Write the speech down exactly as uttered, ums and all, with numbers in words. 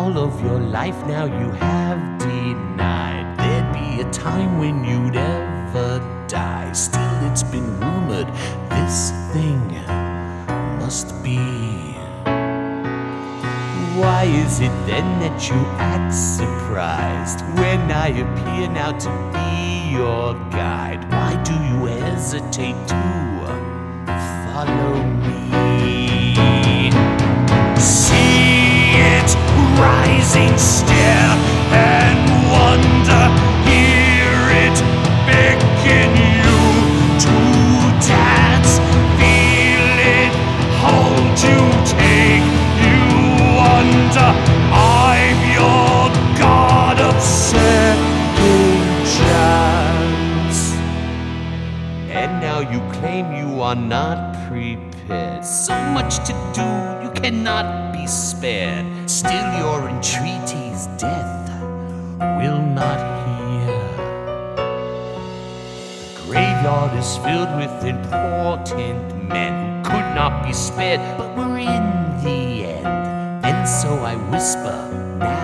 all of your life now you have denied there'd be a time when you'd ever die. Still, it's been rumored this thing must be. Why is it then that you act surprised when I appear now to be your guide? Why do you hesitate to follow me? See it rising, stare and wonder, hear it beckon you to dance, feel it hold you, take you under. I'm your god of second chance. And now you claim you are not prepared. So much to do, you cannot be spared. Still your entreaties death will not hear. The graveyard is filled with important men who could not be spared, but were in the end. And so I whisper now